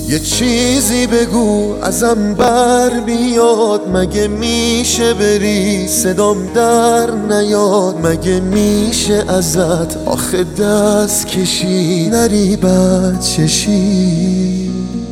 یه چیزی بگو ازم بر بیاد، مگه میشه بری صدام در نیاد؟ مگه میشه ازت آخه دست کشی نری بد چشی؟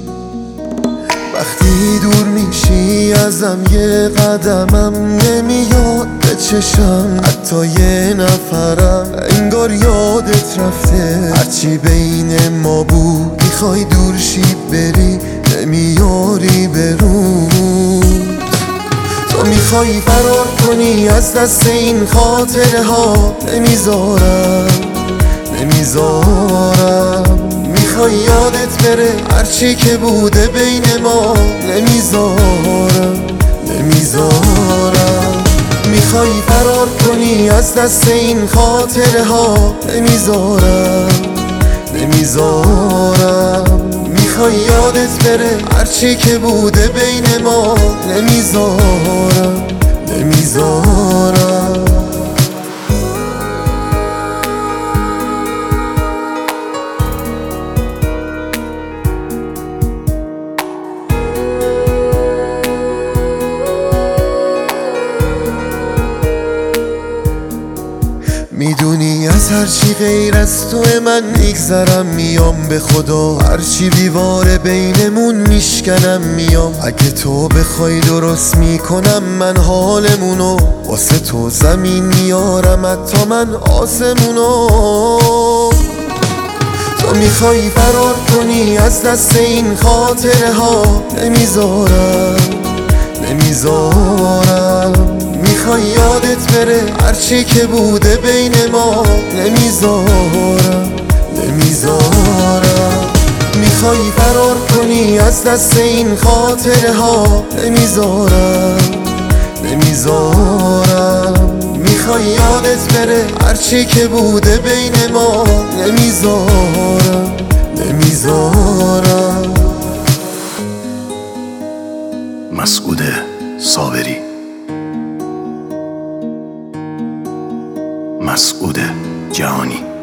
وقتی دور میشی ازم یه قدمم نمیاد به چشم، حتی یه نفرم انگار یادت رفته. هرچی بین ما بود میخوای دور شی بری، نمیاری برود. تو میخوای فرار کنی از دست این خاطره ها، نمیذارم. میخوای یادت بره هرچی که بوده بین ما، نمیذارم. میخوای فرار کنی از دست این خاطره ها، نمیذارم. میخوای یادت بره هرچی که بوده بین ما، نمیذارم. میدونی از هرچی غیر از تو من میگذرم، میام به خدا هرچی دیواره بینمون میشکنم میام. اگه تو بخوای درست میکنم من حالمونو، واسه تو زمین میارم حتی من آسمونو. تو میخوای فرار کنی از دست این خاطره ها، نمیذارم. میخوای یادت بره هرچی که بوده بین ما، نمیذارم. میخوای فرار کنی از دست این خاطره ها، نمیذارم. میخوای یادت بره هرچی که بوده بین ما، نمیذارم. مسعود صابری، مسعود جهانی.